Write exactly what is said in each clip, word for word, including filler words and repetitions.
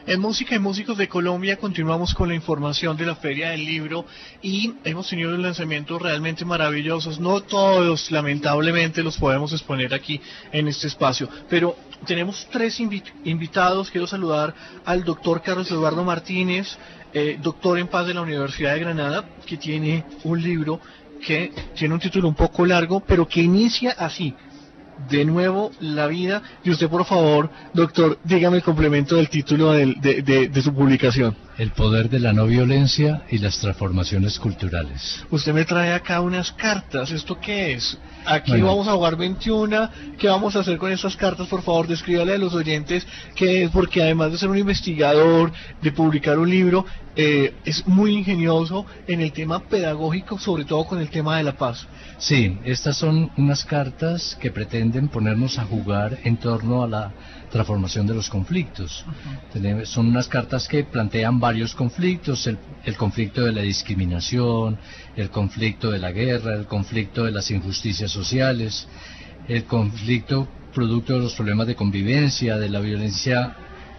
En Música y Músicos de Colombia continuamos con la información de la Feria del Libro y hemos tenido lanzamientos realmente maravillosos. No todos, lamentablemente, los podemos exponer aquí en este espacio, pero tenemos tres invi invitados. Quiero saludar al doctor Carlos Eduardo Martínez, eh, doctor en Paz de la Universidad de Granada, que tiene un libro que tiene un título un poco largo, pero que inicia así: de nuevo la vida. Y usted, por favor, doctor, dígame el complemento del título del, de, de, de su publicación. El poder de la no violencia y las transformaciones culturales. Usted me trae acá unas cartas. ¿Esto qué es? Aquí bueno. Vamos a jugar veintiuno. ¿Qué vamos a hacer con estas cartas? Por favor, descríbale a los oyentes qué es, porque además de ser un investigador, de publicar un libro, eh, es muy ingenioso en el tema pedagógico, sobre todo con el tema de la paz. Sí, estas son unas cartas que pretenden ponernos a jugar en torno a la transformación de los conflictos. Uh-huh. Tenemos, son unas cartas que plantean varios conflictos: el, el conflicto de la discriminación, el conflicto de la guerra, el conflicto de las injusticias sociales, el conflicto producto de los problemas de convivencia, de la violencia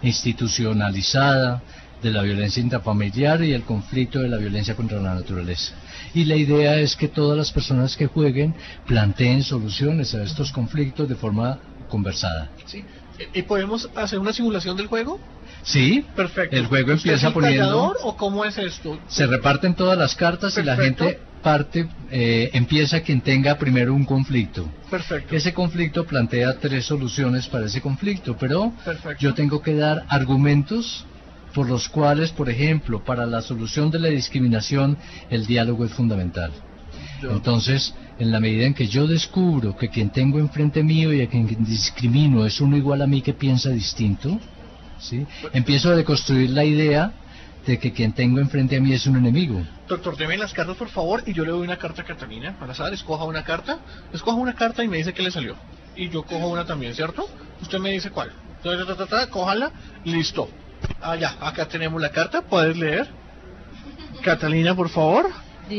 institucionalizada, de la violencia intrafamiliar y el conflicto de la violencia contra la naturaleza. Y la idea es que todas las personas que jueguen planteen soluciones a estos conflictos de forma conversada. Sí. ¿Y podemos hacer una simulación del juego? Sí, perfecto. El juego empieza poniendo... ¿O cómo es esto? Se reparten todas las cartas. Perfecto. Y la gente parte, eh, empieza quien tenga primero un conflicto. Perfecto. Ese conflicto plantea tres soluciones para ese conflicto, pero Perfecto. Yo tengo que dar argumentos por los cuales, por ejemplo, para la solución de la discriminación, el diálogo es fundamental. Yo. Entonces, en la medida en que yo descubro que quien tengo enfrente mío y a quien discrimino es uno igual a mí que piensa distinto, ¿sí? Empiezo a deconstruir la idea de que quien tengo enfrente a mí es un enemigo. Doctor, deme las cartas, por favor, y yo le doy una carta a Catalina. Al azar, escoja una carta, escoja una carta y me dice qué le salió. Y yo cojo una también, ¿cierto? Usted me dice cuál. Entonces, ta, ta, ta, cójala, listo. Ah, ya, acá tenemos la carta, ¿puedes leer? Catalina, por favor.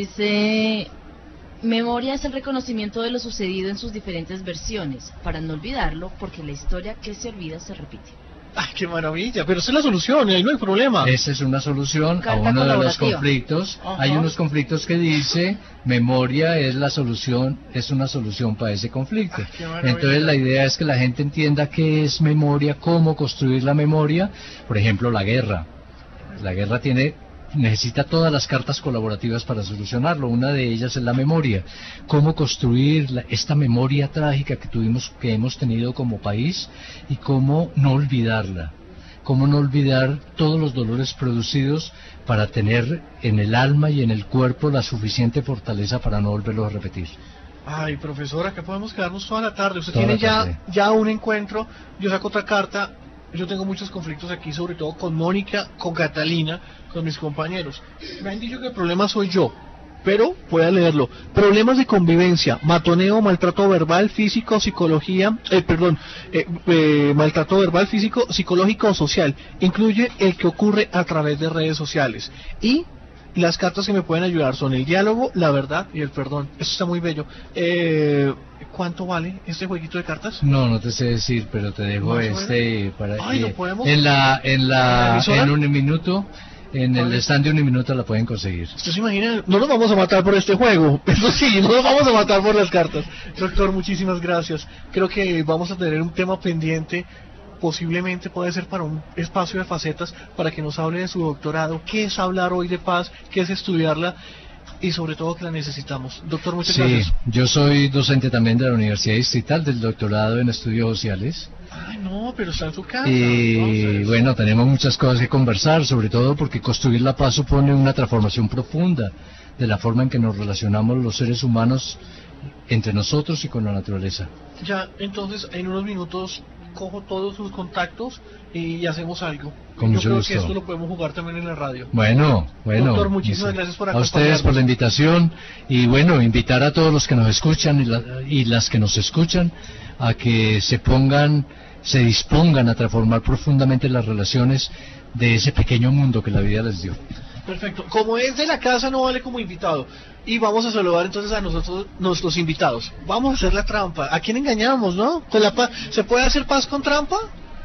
Dice: memoria es el reconocimiento de lo sucedido en sus diferentes versiones, para no olvidarlo, porque la historia que se olvida se repite. ¡Ay, qué maravilla! Pero esa es la solución, ahí no hay problema. Esa es una solución Carta a uno de los conflictos. Ajá. Hay unos conflictos que dice, memoria es la solución, es una solución para ese conflicto. Ay, entonces la idea es que la gente entienda qué es memoria, cómo construir la memoria. Por ejemplo, la guerra. La guerra tiene... necesita todas las cartas colaborativas para solucionarlo. Una de ellas es la memoria. Cómo construir la, esta memoria trágica que tuvimos, que hemos tenido como país, y cómo no olvidarla. Cómo no olvidar todos los dolores producidos para tener en el alma y en el cuerpo la suficiente fortaleza para no volverlo a repetir. Ay, profesora, que podemos quedarnos toda la tarde. Usted toda tiene ya, tarde. ya un encuentro, yo saco otra carta. Yo tengo muchos conflictos aquí, sobre todo con Mónica, con Catalina, con mis compañeros. Me han dicho que el problema soy yo, pero pueda leerlo. Problemas de convivencia: matoneo, maltrato verbal, físico, psicología, eh, perdón, eh, eh, maltrato verbal, físico, psicológico o social. Incluye el que ocurre a través de redes sociales. Y las cartas que me pueden ayudar son el diálogo, la verdad y el perdón. Eso está muy bello. Eh... ¿Cuánto vale este jueguito de cartas? No, no te sé decir, pero te dejo este para Ay, que ¿lo podemos? en la en la ¿En, en un minuto, en el stand de un minuto la pueden conseguir. ¿Usted se imagina? No nos vamos a matar por este juego. Eso sí, no nos vamos a matar por las cartas. Doctor, muchísimas gracias. Creo que vamos a tener un tema pendiente. Posiblemente puede ser para un espacio de facetas, para que nos hable de su doctorado. ¿Qué es hablar hoy de paz? ¿Qué es estudiarla? Y sobre todo que la necesitamos. Doctor, muchas sí, gracias. Yo soy docente también de la Universidad Distrital, del doctorado en estudios sociales. Ay, no, pero está en su casa. Y entonces... bueno, tenemos muchas cosas que conversar, sobre todo porque construir la paz supone una transformación profunda de la forma en que nos relacionamos los seres humanos entre nosotros y con la naturaleza. Ya, entonces, en unos minutos cojo todos sus contactos y hacemos algo. Con Yo mucho creo gusto. que esto lo podemos jugar también en la radio. Bueno, bueno. Doctor, muchísimas gracias por acompañarnos. A ustedes por la invitación y bueno, invitar a todos los que nos escuchan y, la, y las que nos escuchan a que se pongan, se dispongan a transformar profundamente las relaciones de ese pequeño mundo que la vida les dio. Perfecto. Como es de la casa, no vale como invitado. Y vamos a saludar entonces a nosotros, nuestros invitados. Vamos a hacer la trampa. ¿A quién engañamos, no? Con la paz. ¿Se puede hacer paz con trampa?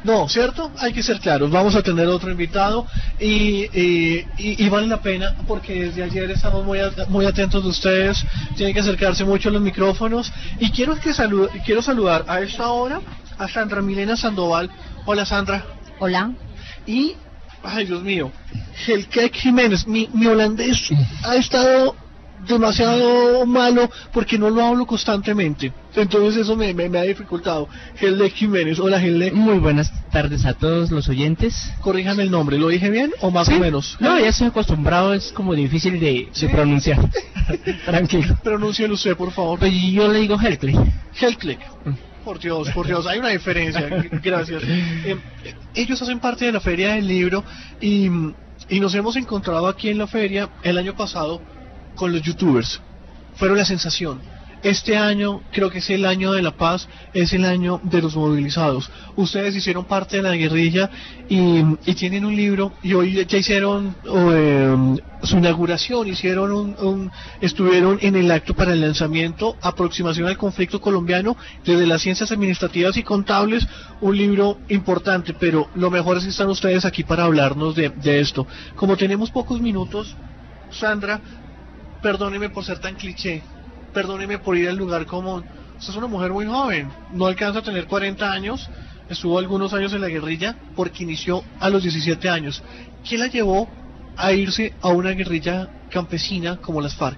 No, ¿cierto? Hay que ser claros. Vamos a tener otro invitado y, y, y, y vale la pena porque desde ayer estamos muy, muy atentos de ustedes. Tienen que acercarse mucho a los micrófonos y quiero que salude, quiero saludar a esta hora a Sandra Milena Sandoval. Hola, Sandra. Hola. Y, ay Dios mío, Helke Jiménez, mi, mi holandés ha estado demasiado malo porque no lo hablo constantemente, entonces eso me, me, me ha dificultado. Helke Jiménez, hola Helke. Muy buenas tardes a todos los oyentes. Corríjame el nombre, ¿lo dije bien o más ¿Sí? o menos? No, ya estoy acostumbrado, es como difícil de, ¿Sí? de pronunciar. Tranquilo. Pronúncielo usted, por favor. Pues yo le digo Helcle. Helke. Por Dios, por Dios, hay una diferencia. Gracias. Eh, ellos hacen parte de la Feria del Libro y, y nos hemos encontrado aquí en la feria el año pasado con los youtubers. Fueron la sensación. Este año creo que es el año de la paz, es el año de los movilizados. Ustedes hicieron parte de la guerrilla y, y tienen un libro y hoy ya hicieron eh, su inauguración, hicieron un, un, estuvieron en el acto para el lanzamiento, aproximación al conflicto colombiano desde las ciencias administrativas y contables, un libro importante, pero lo mejor es que están ustedes aquí para hablarnos de, de esto. Como tenemos pocos minutos, Sandra, perdóneme por ser tan cliché, perdóneme por ir al lugar común. Usted es una mujer muy joven, no alcanza a tener cuarenta años, estuvo algunos años en la guerrilla porque inició a los diecisiete años. ¿Qué la llevó a irse a una guerrilla campesina como las FARC?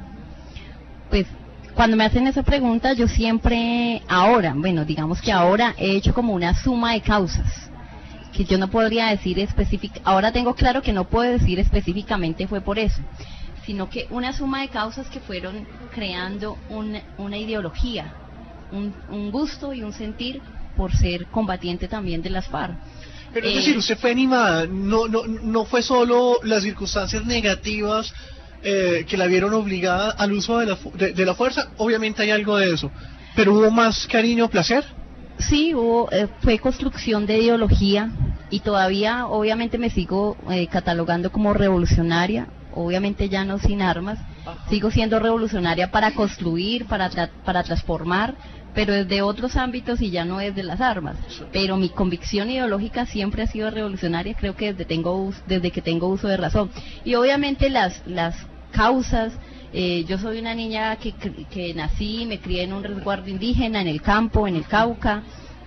Pues cuando me hacen esa pregunta yo siempre, ahora, bueno, digamos que ahora he hecho como una suma de causas que yo no podría decir específica, ahora tengo claro que no puedo decir específicamente fue por eso, sino que una suma de causas que fueron creando un, una ideología, un, un gusto y un sentir por ser combatiente también de las FARC. Pero es Eh, decir, usted fue animada, no, no, no fue solo las circunstancias negativas eh, que la vieron obligada al uso de la, fu- de, de la fuerza, obviamente hay algo de eso, pero hubo más cariño, placer. Sí, hubo, eh, fue construcción de ideología y todavía obviamente me sigo eh, catalogando como revolucionaria, obviamente ya no sin armas, sigo siendo revolucionaria para construir, para, tra- para transformar, pero desde otros ámbitos y ya no desde las armas. Pero mi convicción ideológica siempre ha sido revolucionaria, creo que desde, tengo, us- desde que tengo uso de razón. Y obviamente las, las causas, eh, yo soy una niña que, cr- que nací, me crié en un resguardo indígena, en el campo, en el Cauca.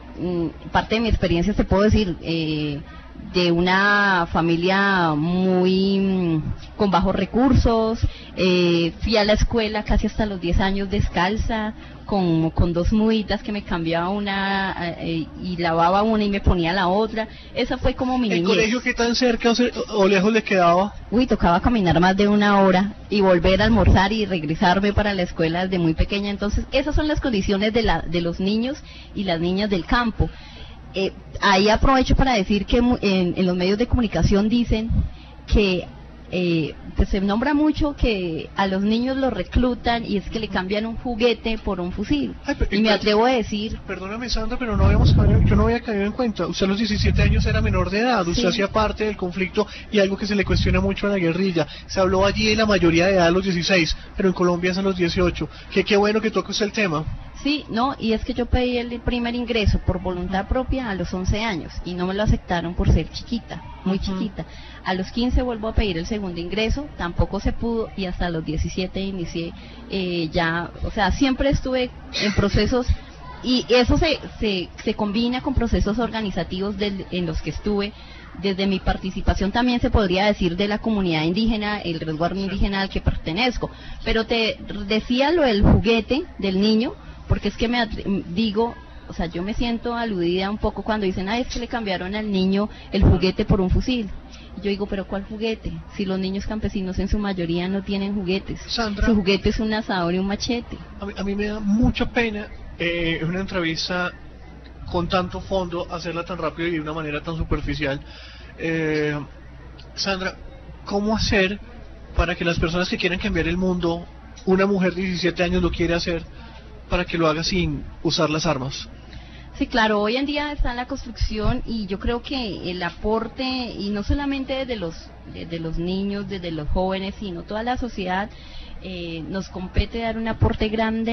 Mm, parte de mi experiencia te puedo decir, eh, de una familia muy mm, con bajos recursos, eh, fui a la escuela casi hasta los diez años descalza, con, con dos muditas que me cambiaba una eh, y lavaba una y me ponía la otra. Esa fue como mi ¿El niñez. colegio qué tan cerca o, ce- o lejos le quedaba? Uy, tocaba caminar más de una hora y volver a almorzar y regresarme para la escuela desde muy pequeña. Entonces, esas son las condiciones de, la, de los niños y las niñas del campo. Eh, ahí aprovecho para decir que mu- en, en los medios de comunicación dicen que eh, pues se nombra mucho que a los niños los reclutan y es que le cambian un juguete por un fusil. Ay, pero- Y me atrevo a decir, Perdóname, Sandra, pero no habíamos caído- yo no había caído en cuenta. Usted a los diecisiete años era menor de edad, usted Sí. hacía parte del conflicto y algo que se le cuestiona mucho a la guerrilla. Se habló allí de la mayoría de edad a los dieciséis, pero en Colombia es a los dieciocho. Que qué bueno que toque usted el tema. sí, no, y es que yo pedí el primer ingreso por voluntad propia a los once años y no me lo aceptaron por ser chiquita, muy Ujú. chiquita. A los quince vuelvo a pedir el segundo ingreso, tampoco se pudo y hasta los diecisiete inicié eh, ya, o sea, siempre estuve en procesos y eso se, se, se combina con procesos organizativos del- en los que estuve. Desde mi participación también se podría decir de la comunidad indígena, el resguardo indígena al que pertenezco, pero te decía lo del juguete del niño, porque es que me atre- digo, o sea, yo me siento aludida un poco cuando dicen, ah, es que le cambiaron al niño el juguete por un fusil. Y yo digo, pero ¿cuál juguete? Si los niños campesinos en su mayoría no tienen juguetes. Sandra. Su juguete es un asador y un machete. A mí, a mí me da mucha pena eh, una entrevista con tanto fondo, hacerla tan rápido y de una manera tan superficial. Eh, Sandra, ¿cómo hacer para que las personas que quieran cambiar el mundo, una mujer de diecisiete años lo quiere hacer, para que lo haga sin usar las armas? Sí, claro, hoy en día está en la construcción y yo creo que el aporte, y no solamente desde los, desde los niños, desde los jóvenes, sino toda la sociedad, eh, nos compete dar un aporte grande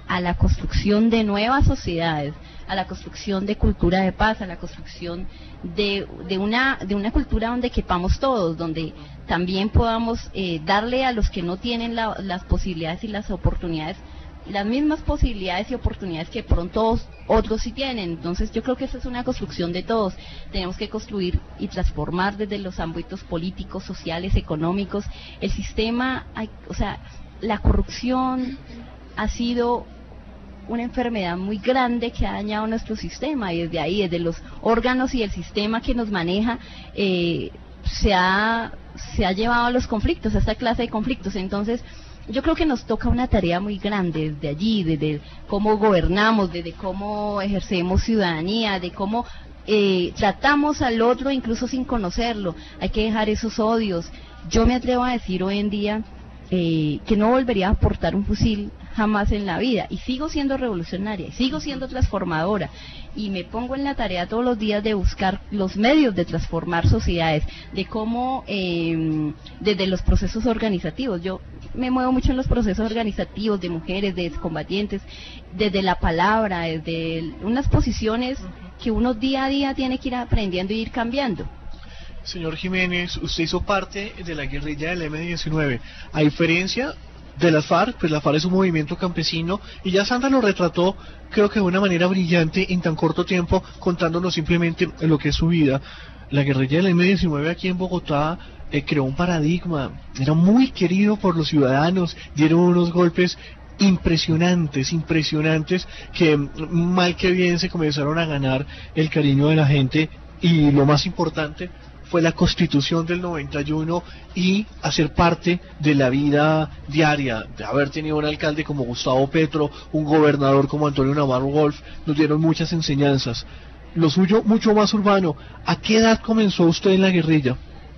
a la construcción de nuevas sociedades, a la construcción de cultura de paz, a la construcción de, de, una, de una cultura donde quepamos todos, donde también podamos eh, darle a los que no tienen la, las posibilidades y las oportunidades, las mismas posibilidades y oportunidades que pronto otros sí tienen. Entonces yo creo que esa es una construcción de todos. Tenemos que construir y transformar desde los ámbitos políticos, sociales, económicos. El sistema, hay, o sea, la corrupción ha sido una enfermedad muy grande que ha dañado nuestro sistema, y desde ahí, desde los órganos y el sistema que nos maneja, eh, se ha, se ha llevado a los conflictos, a esta clase de conflictos. Entonces yo creo que nos toca una tarea muy grande desde allí, desde cómo gobernamos, desde cómo ejercemos ciudadanía, de cómo eh, tratamos al otro incluso sin conocerlo. Hay que dejar esos odios. Yo me atrevo a decir hoy en día eh, que no volvería a portar un fusil jamás en la vida, y sigo siendo revolucionaria, y sigo siendo transformadora, y me pongo en la tarea todos los días de buscar los medios de transformar sociedades, de cómo eh, desde los procesos organizativos, yo me muevo mucho en los procesos organizativos de mujeres, de excombatientes, desde la palabra, desde unas posiciones que uno día a día tiene que ir aprendiendo y ir cambiando. Señor Jiménez, usted hizo parte de la guerrilla del eme diecinueve, a diferencia de las FARC, pues la FARC es un movimiento campesino, y ya Sandra lo retrató, creo que de una manera brillante en tan corto tiempo, contándonos simplemente lo que es su vida. La guerrilla del eme diecinueve aquí en Bogotá eh, creó un paradigma, era muy querido por los ciudadanos, dieron unos golpes impresionantes, impresionantes, que mal que bien se comenzaron a ganar el cariño de la gente, y lo más importante fue la Constitución del noventa y uno y hacer parte de la vida diaria, de haber tenido un alcalde como Gustavo Petro, un gobernador como Antonio Navarro Wolf, nos dieron muchas enseñanzas. Lo suyo mucho más urbano. ¿A qué edad comenzó usted en la guerrilla?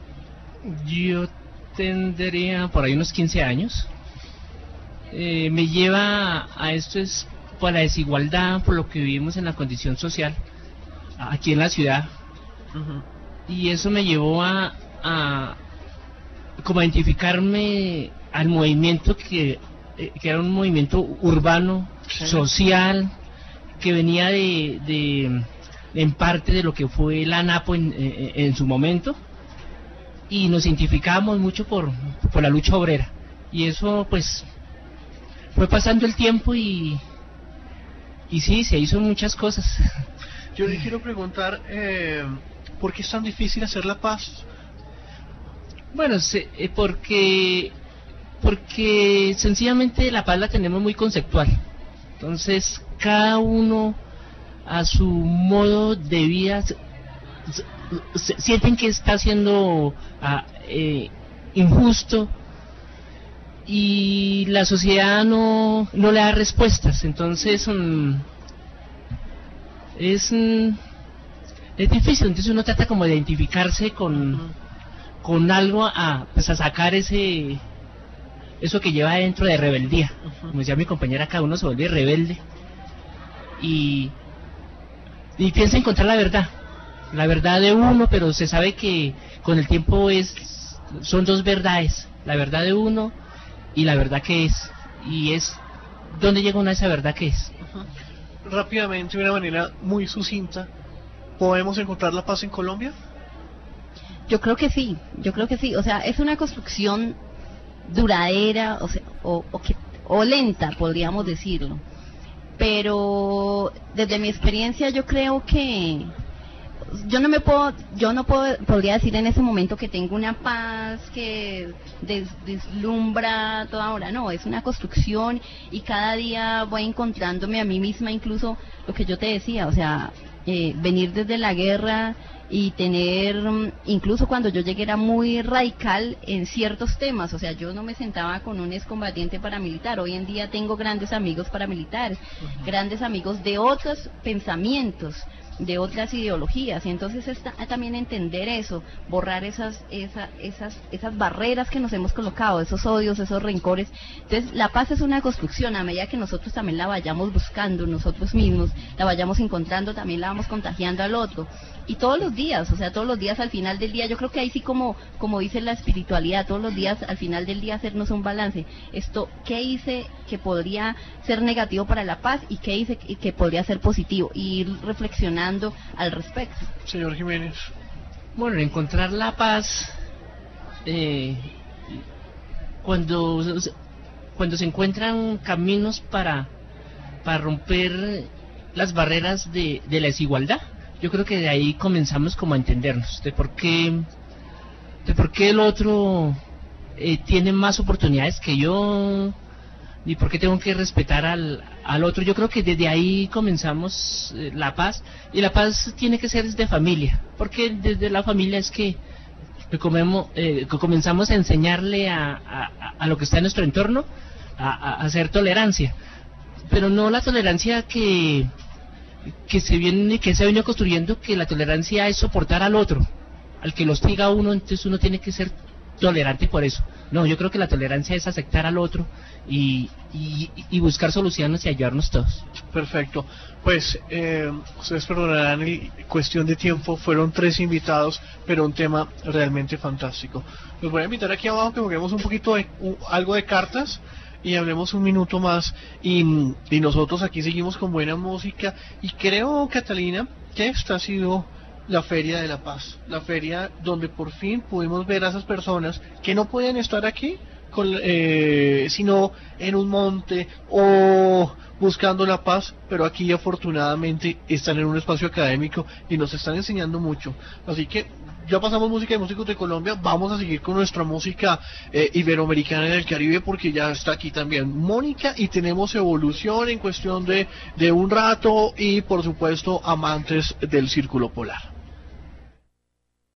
Yo tendría por ahí unos quince años. Eh, me lleva a esto es por la desigualdad, por lo que vivimos en la condición social aquí en la ciudad. Uh-huh. Y eso me llevó a, a como a identificarme al movimiento que, eh, que era un movimiento urbano, sí, social, que venía de, de, en parte de lo que fue la ANAPO en, en, en su momento, y nos identificábamos mucho por, por la lucha obrera, y eso pues fue pasando el tiempo y, y sí, se hizo muchas cosas. Yo le quiero preguntar, eh, ¿por qué es tan difícil hacer la paz? Bueno, se, eh, porque porque sencillamente la paz la tenemos muy conceptual. Entonces, cada uno a su modo de vida se, se, sienten que está siendo ah, eh, injusto, y la sociedad no, no le da respuestas. Entonces, um, es... Um, es difícil, entonces uno trata como de identificarse con, uh-huh. con algo a, pues a sacar ese eso que lleva dentro de rebeldía. Uh-huh. Como decía mi compañera, cada uno se vuelve rebelde y, y piensa encontrar la verdad, la verdad de uno, pero se sabe que con el tiempo es son dos verdades, la verdad de uno y la verdad que es, y es ¿dónde llega uno a esa verdad que es? Uh-huh. Rápidamente, de una manera muy sucinta, ¿podemos encontrar la paz en Colombia? Yo creo que sí, yo creo que sí. O sea, es una construcción duradera, o sea, o, o, que, o lenta, podríamos decirlo. Pero desde mi experiencia yo creo que yo no me puedo, yo no puedo, podría decir en ese momento que tengo una paz que des, deslumbra toda hora. No, es una construcción, y cada día voy encontrándome a mí misma, incluso lo que yo te decía, o sea, Eh, venir desde la guerra y tener, incluso cuando yo llegué era muy radical en ciertos temas, o sea, yo no me sentaba con un excombatiente paramilitar. Hoy en día tengo grandes amigos paramilitares, uh-huh. grandes amigos de otros pensamientos, de otras ideologías, y entonces es ta- también entender eso, borrar esas, esa, esas, esas barreras que nos hemos colocado, esos odios, esos rencores. Entonces la paz es una construcción, a medida que nosotros también la vayamos buscando nosotros mismos, la vayamos encontrando, también la vamos contagiando al otro, y todos los días, o sea, todos los días al final del día, yo creo que ahí sí, como, como dice la espiritualidad, todos los días al final del día hacernos un balance, esto, ¿qué hice que podría ser negativo para la paz y qué hice que que podría ser positivo? Y ir reflexionando al respecto. Señor Jiménez. Bueno, encontrar la paz, eh, cuando, cuando se encuentran caminos para, para romper las barreras de, de la desigualdad, yo creo que de ahí comenzamos como a entendernos, de por qué, de por qué el otro eh, tiene más oportunidades que yo, y por qué tengo que respetar al, al otro. Yo creo que desde ahí comenzamos eh, la paz, y la paz tiene que ser desde familia, porque desde la familia es que, que, comemos, eh, que comenzamos a enseñarle a, a, a lo que está en nuestro entorno a, a, a hacer tolerancia, pero no la tolerancia que, que se viene, que se ha venido construyendo, que la tolerancia es soportar al otro, al que lo hostiga a uno, entonces uno tiene que ser tolerante por eso. No, yo creo que la tolerancia es aceptar al otro y, y, y buscar soluciones y ayudarnos todos. Perfecto. Pues eh, ustedes perdonarán, en cuestión de tiempo fueron tres invitados, pero un tema realmente fantástico. Los voy a invitar aquí abajo que juguemos un poquito de uh, algo de cartas y hablemos un minuto más, y, y nosotros aquí seguimos con buena música, y creo, Catalina, que esta ha sido la Feria de la Paz, la feria donde por fin pudimos ver a esas personas que no podían estar aquí, con, eh, sino en un monte o buscando la paz, pero aquí afortunadamente están en un espacio académico y nos están enseñando mucho. Así que ya pasamos música de músicos de Colombia, vamos a seguir con nuestra música eh, iberoamericana en el Caribe, porque ya está aquí también Mónica, y tenemos evolución en cuestión de, de un rato, y por supuesto amantes del Círculo Polar.